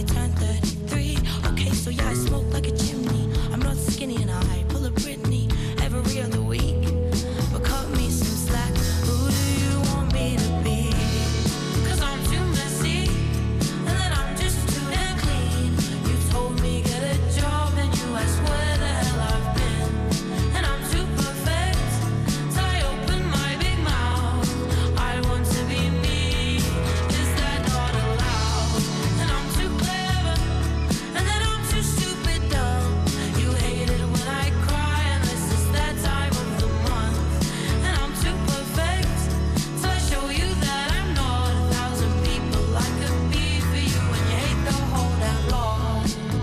turned 33. Okay, so yeah, I smoke like a chimney. I'm not skinny and I pull a Britney every other week. But cut me some slack. Who do you want me to be? 'Cause I'm too messy, and then I'm just too damn clean. You told me get a job, and you asked where the hell I've been. And I'm too perfect, so I open my big mouth. I want to be me, is that not allowed? And I'm too clever, and then I'm too stupid dumb. You hate it when I cry, and this is that time of the month. And I'm too perfect, so I show you that I'm not 1,000 people I could be for you. And you hate the whole damn lot.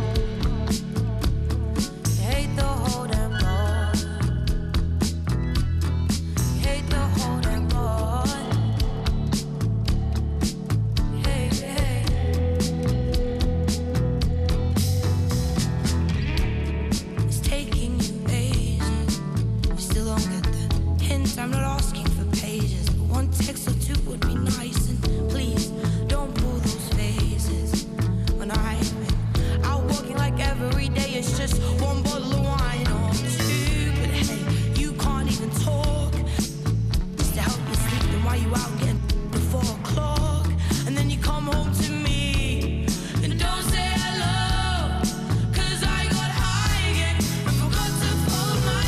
You hate the whole damn lot. You hate the whole damn lot. Hey, hey. It's taking you ages. You still don't get the hint. I'm not asking for pages, but one text or two would be nice. And please don't pull those faces when I've been out walking like every day. It's just one bottle of wine or two. But hey, you can't even talk just to help you sleep. Then why you out getting before 4 o'clock? And then you come home to me and don't say hello. 'Cause I got high again and forgot to fold my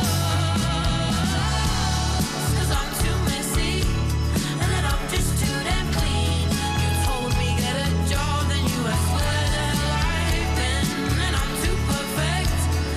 clothes. 'Cause I'm too messy, and then I'm just too damn clean. You told me get a job, then you asked where the hell I've been. And I'm too perfect,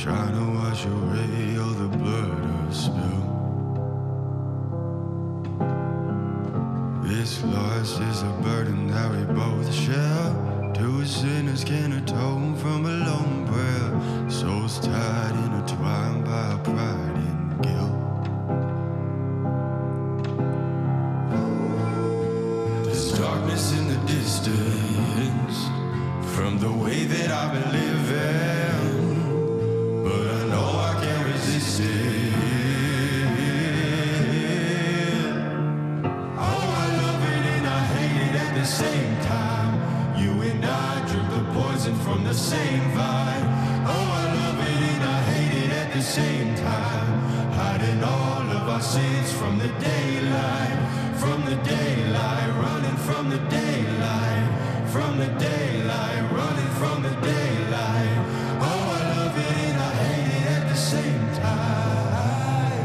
trying to wash away all the blood I've spilled. This loss is a burden that we both share. Two sinners can atone from a lone prayer. Souls tied, intertwined by our pride and guilt. There's darkness in the distance from the way that I've been living, but I know I can't resist it. Oh, I love it and I hate it at the same time. You and I drink the poison from the same vine. Oh, I love it and I hate it at the same time. Hiding all of our sins from the daylight, from the daylight, running from the daylight, from the daylight, running from the daylight. Oh, I love it and I hate it at the same time.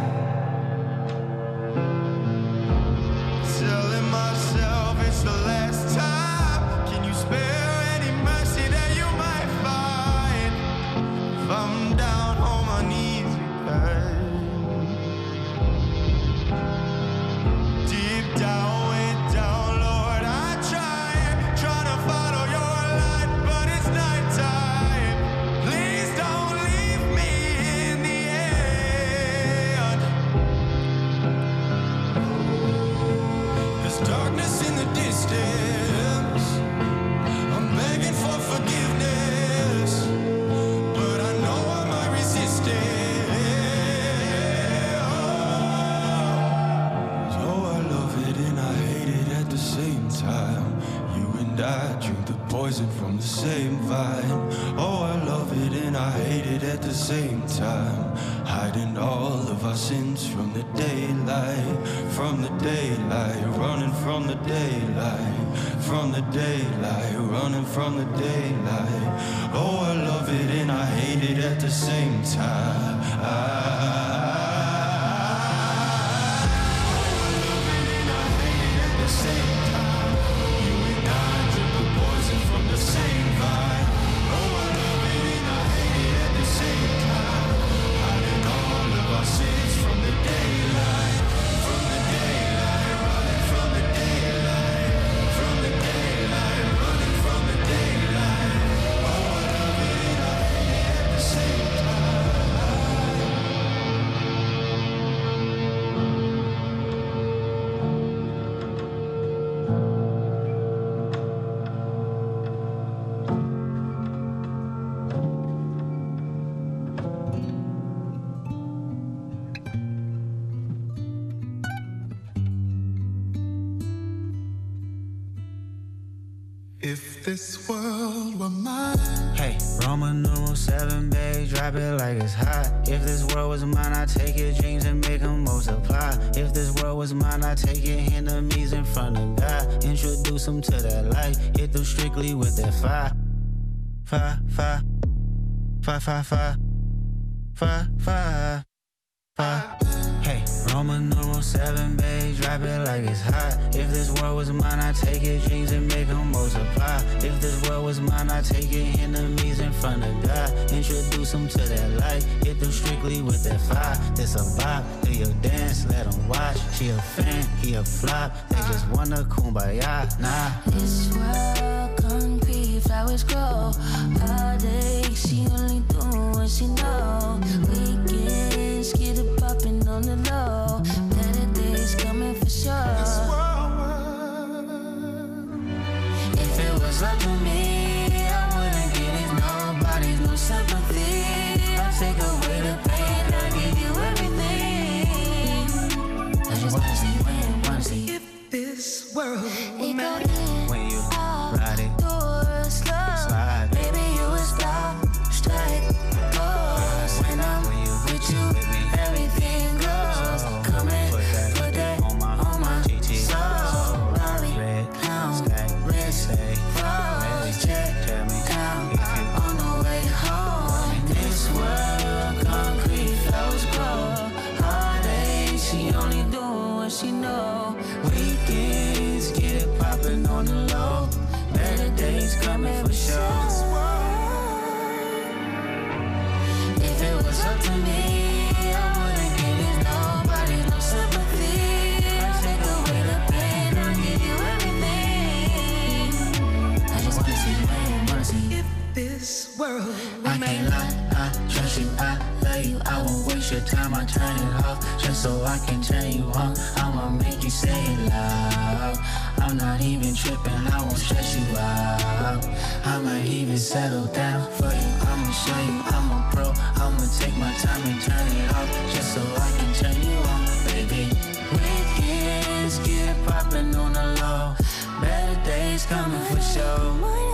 Telling myself it's the last time. Can you spare any mercy that you might find? If I'm down on my knees again, deep down, way down, Lord, I try to follow your light, but it's nighttime. Please don't leave me in the end. There's darkness in the distance. I'm begging for forgiveness, but I know I might resist it. So I love it and I hate it at the same time. You and I drink the poison from the same vine. Oh, I love it and I hate it at the same time. Hiding all of our sins from the daylight, from the daylight, running from the daylight, from the daylight, running from the daylight. Oh, I love it and I hate it at the same time. If this world were mine. Hey, Roman numeral 7, babe, drop it like it's hot. If this world was mine, I'd take your dreams and make them multiply. If this world was mine, I'd take your enemies in front of God. Introduce them to that light, hit them strictly with that fire. Fire, fire, fire, fire, fire, fire, fire, fire. Hey, Roman numeral 7, babe, drop it like it's hot. If this world was mine, I'd take your dreams and make them multiply. If this world was mine, I'd take your enemies in front of God. Introduce them to that light, hit them strictly with that fire. This a bop, do your dance, let them watch. She a fan, he a flop, they just wanna kumbaya, nah. This world concrete, flowers grow all day. She only doing what she know. Weekends, get it popping on the low. Better days coming for sure. If it was up to me, I wouldn't give it nobody no sympathy. I'll take away the pain, I'll give you everything. I just wanna see when, wanna see If this world were mine. When you ride it, doors slow. slide. Baby, you was stop, strike was up to me, I wouldn't give these nobody no sympathy. I'll take away the pain, I'll give you everything. I just wanna see you, wanna see you. If this world I can't lie, I trust you, I love you. I won't waste your time, I turn it off just so I can turn you on. I'ma make you say it loud. I'm not even tripping, I won't stress you out. I might even settle down for you. I'ma show you I'm a pro. I'ma take my time and turn it off just so I can turn you on, baby. Weekends get poppin' on the low. Better days coming for sure.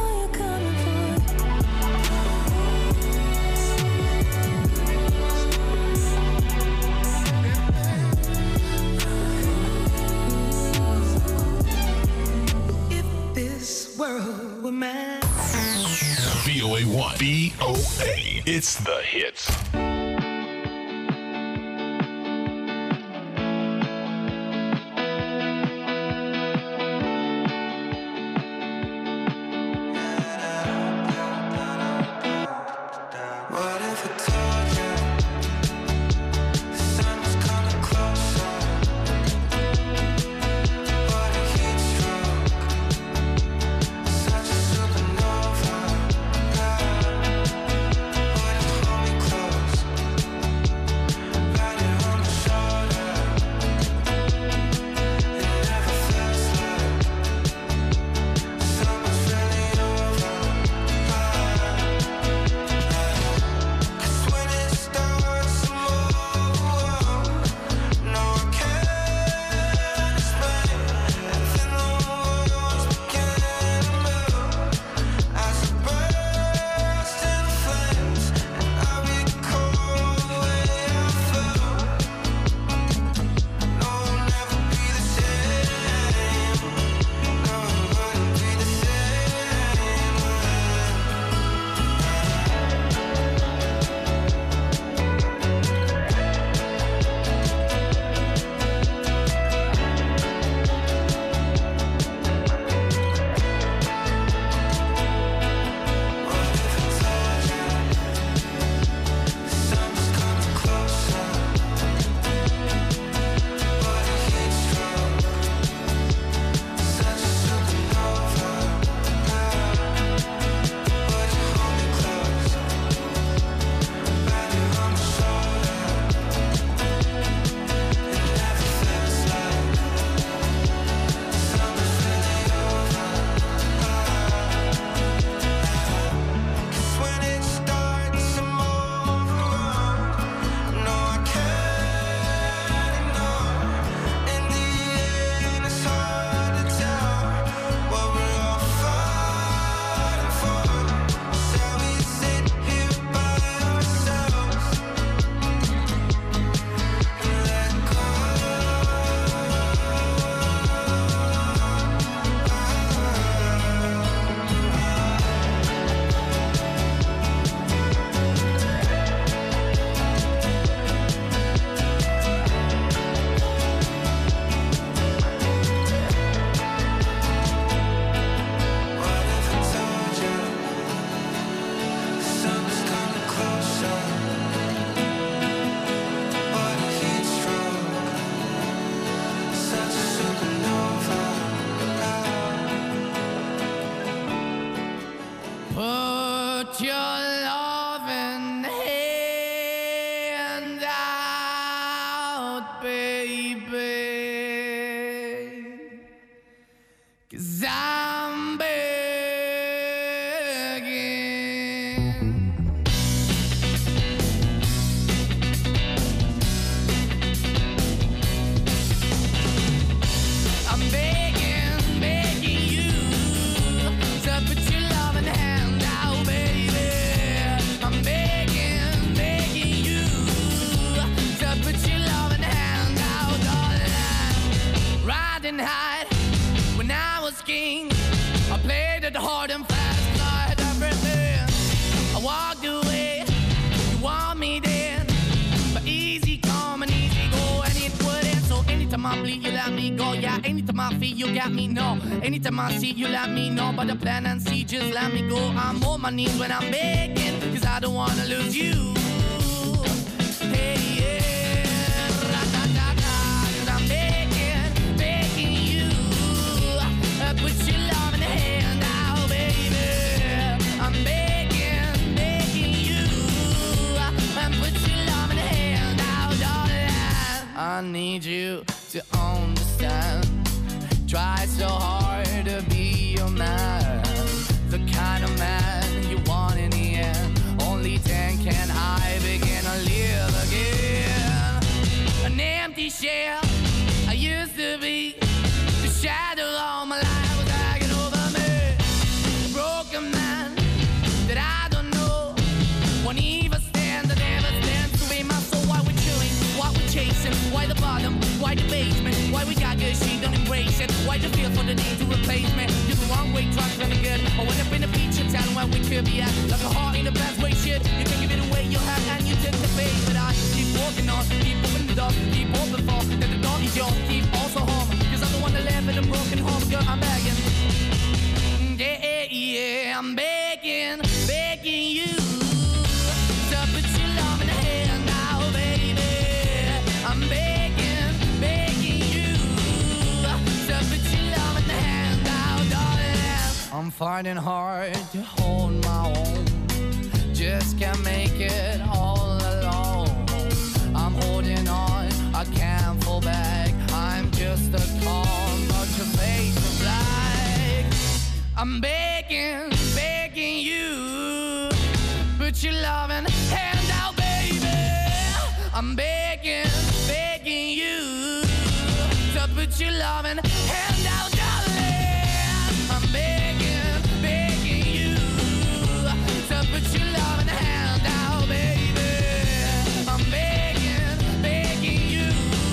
World with man. VOA1. VOA. It's the hits. Anytime I see you, let me know about the plan and see, just let me go. I'm on my knees when I'm begging, cause I don't wanna lose you. I need you to understand. Try so hard to be your man, the kind of man you want in the end. Only then can I begin to live again. An empty shell I used to be, the shadow all my life was hanging over me. A broken man that I don't know, won't even stand, I never stand to be my soul. Why we're chilling, why we're chasing, why the bottom, why the basement, why we got good, she don't embrace it, why the feel for the need to replace me. You're the wrong way, trying to good, or went up in a feature town where we could be at, like a heart in the best way, shit. You can give it away, you have, and you take the bait, but I keep walking on, keep moving the door, keep open for, that the door is yours, keep also home, cause I'm the one that live in a broken home, girl, I'm begging. Yeah, yeah, I'm begging, begging you to put your love in the hand now, baby. I'm begging, begging you to put your love in the hand now, darling. I'm finding hard to hold my own, just can't make it all alone. I'm holding on, I can't fall back, I'm just a call, but your face is black. I'm begging, begging you, put your loving hand out, baby. I'm begging, begging you to put your loving hand out, darling. I'm begging, begging you to put your loving hand out, baby. I'm begging, begging you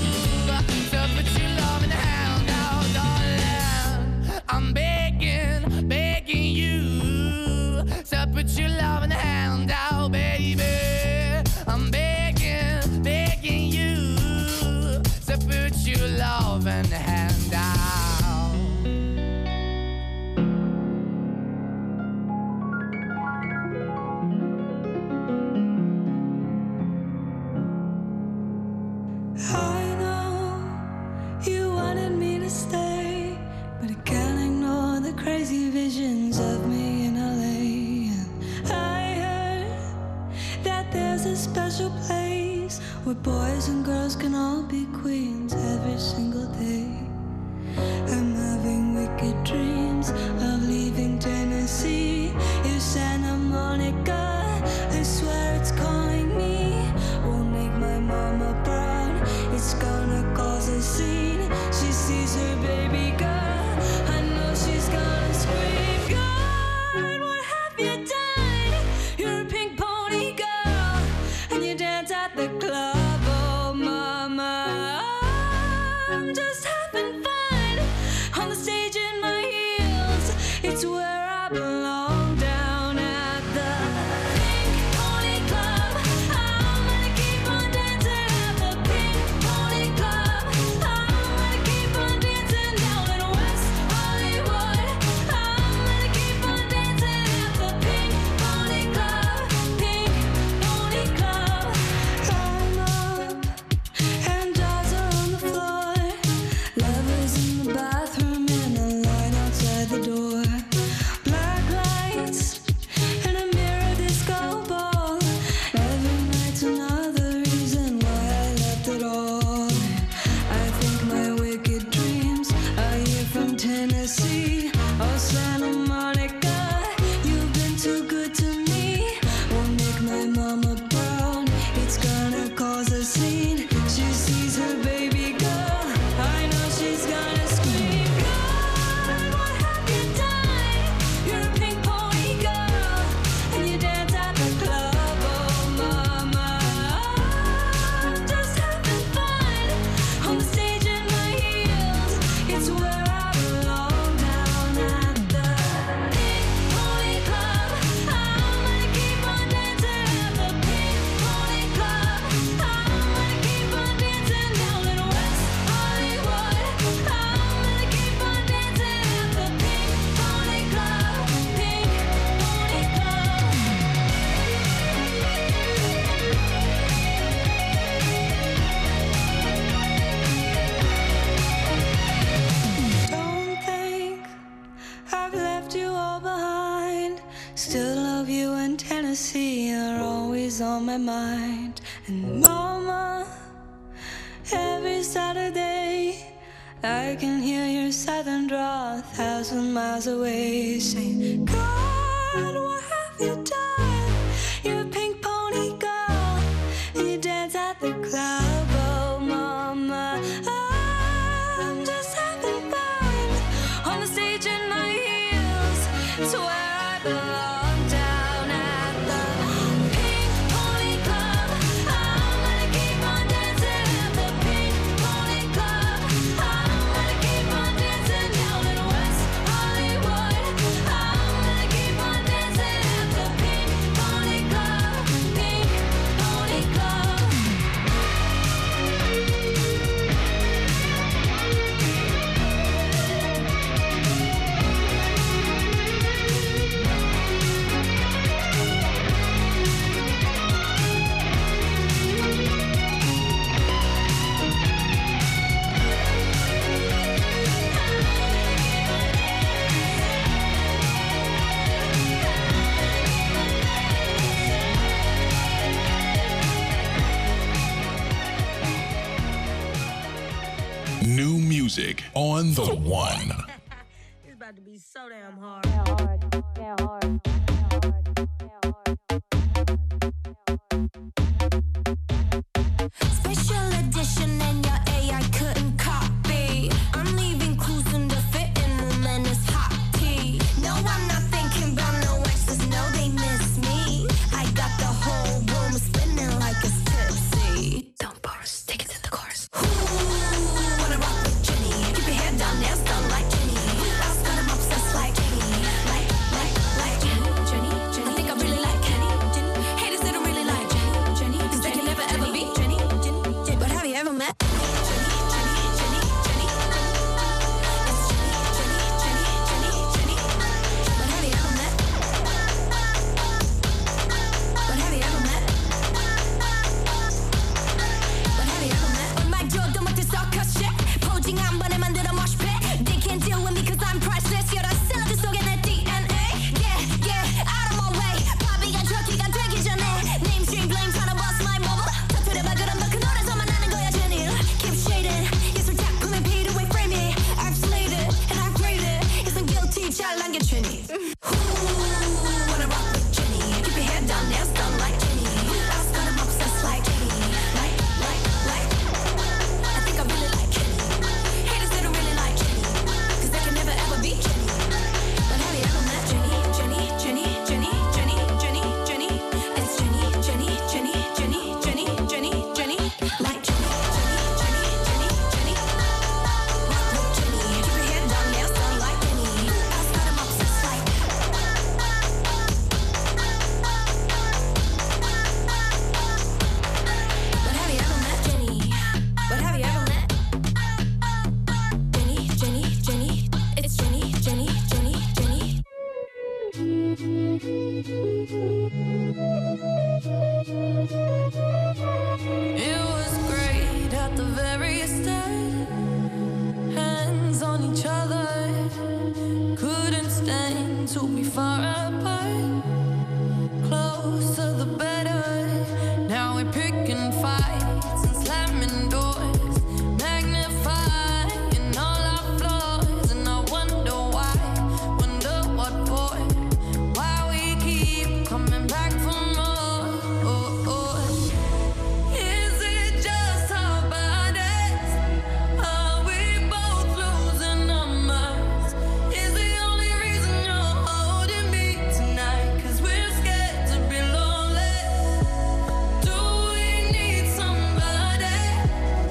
to put your loving hand out, darling. I'm begging, begging you to put your loving hand out, baby. I'm begging, begging you to put your loving hand out. I know you wanted me to stay, but I can't ignore the crazy visions of me in LA. And I heard that there's a special place where boys and girls can all be queens every single day. I'm having wicked dreams of leaving Tennessee. If Santa Monica, I swear it's calling me, won't make my mama proud. It's gonna cause a scene. She sees her baby girl, I know she's gonna scream. God, what have you done? You're a pink pony girl, and you dance at the club. Oh mama, I'm just having fun on the stage in my heels. It's where I belong, down at the Pink Pony Club. I'm gonna keep on dancing at the Pink Pony Club. I'm gonna keep on dancing down in West Hollywood. I'm gonna keep on dancing at the Pink Pony Club. Pink Pony Club. I'm up and dolls are on the floor. Lovers in the bathroom and a line outside the door. Black lights and a mirror disco ball. Every night's another reason why I left it all. I think my wicked dreams are here from Tennessee. Oh Santa Monica, you've been too good to me. Won't make my mama proud. It's gonna cause a scene. She sees her baby girl, I know she's gonna scream. God, what have you done? You're a pink pony girl, and you dance at the club. Oh mama, I'm just having fun on the stage in my heels. It's where I belong, down at the Pink Pony Club. I'm gonna keep on dancing at the Pink Pony Club. I'm gonna keep on dancing down in West Hollywood. I'm gonna keep on dancing at the Pink Pony Club. Pink Pony Club. Don't think I've left you all behind. Still love you, and Tennessee are always on my mind. And mama every Saturday. I can hear your southern drawl 1,000 miles away, saying, God, what have you done? You're a pink pony girl, and you dance at the club. Oh, mama, I'm just having fun on the stage in my heels. It's where I belong, down at the Pink Pony Club. I'm gonna keep on dancing at the Pink Pony Club. I'm gonna keep on dancing down in West Hollywood. I'm gonna keep on dancing at the Pink Pony Club. Pink Pony Club. New music on the one. It's about to be so damn hard. Special edition and your AI couldn't copy. I'm leaving clues in the fitting room and it's hot tea. No, I'm not thinking about no exes, no, they miss me. I got the whole room spinning like it's tipsy. Don't pause, take it to the chorus. Ooh, wanna rock with Jenny. Keep your head down, nails done like Jenny. I've got 'em obsessed like Jenny. Like Jenny. I think I really like Kenny. Haters, they don't really like Jenny. Cause they can never ever be Jenny. But have you ever met Jenny? It's Jenny. But have you ever met? But have you ever met? But have you ever met? 엄마 줘도 못해 circus shit. 포징 한 번에 만들어 mosh pit. They can't deal with me cause I'm priceless. You're the 샐러드 속에 내 DNA. Yeah, out of my way. 바비가 저기가 되기 전에 name stream blame tryna bust my bubble. 터뜨려봐 그럼 너 그 노래서만 하는 거야 Jenny. Keep shading. 예술 작품에 beat away frame it. I've slayed it and I've graded. 있은 guilty 잘난 게 Jenny. Ooh, wanna rock with Jenny. Keep your head down, nails done like Jenny. I've got 'em obsessed like Jenny. Like. I think I really like Jenny. Haters, they don't really like Jenny. Cause they can never ever be Jenny. But have you ever met Jenny? It's Jenny. It's Jenny. Like Jenny. Rock with Jenny. Keep your head down, nails done like Jenny. I've got 'em obsessed like. But have you ever met Jenny? But have you ever met Jenny? It's Jenny. It was great at the very start. Hands on each other. Couldn't stand to be far apart. Closer the better. Now we're picking fights and slamming doors. Magnifying all our flaws. And I wonder why. Wonder what for. Why we keep coming back for more. Is it just our bodies? Are we both losing our minds? Is the only reason you're holding me tonight? Cause we're scared to be lonely. Do we need somebody?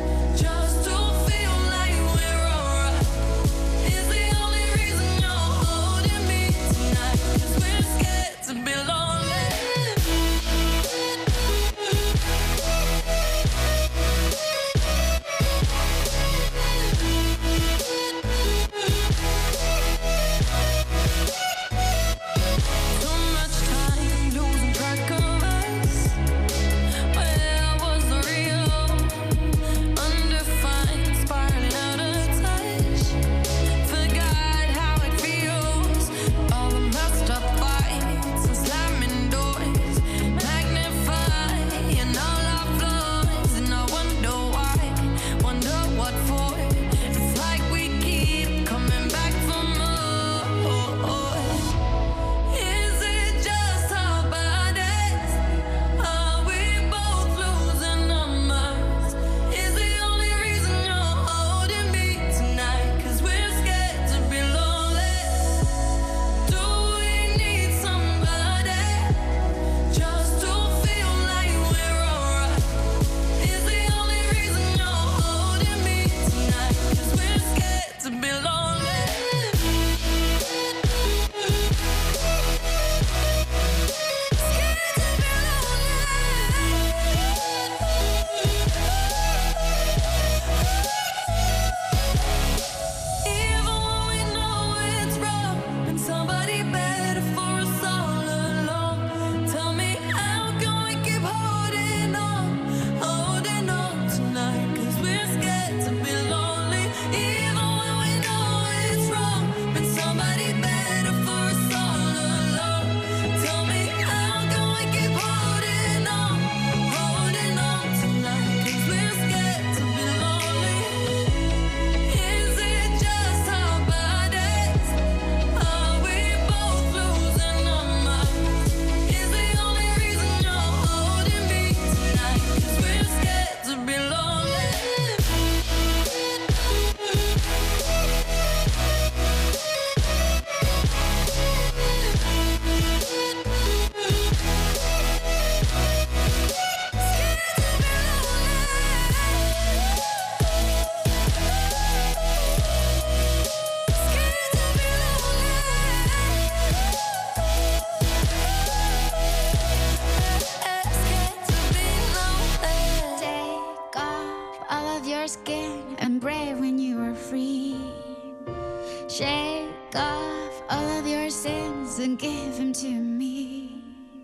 skin and brave when you were free. Shake off all of your sins and give them to me.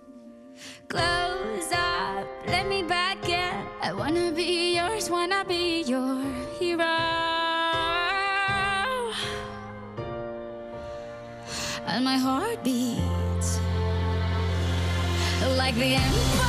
Close up, let me back in. I wanna be yours, wanna be your hero. And my heart beats like the empire.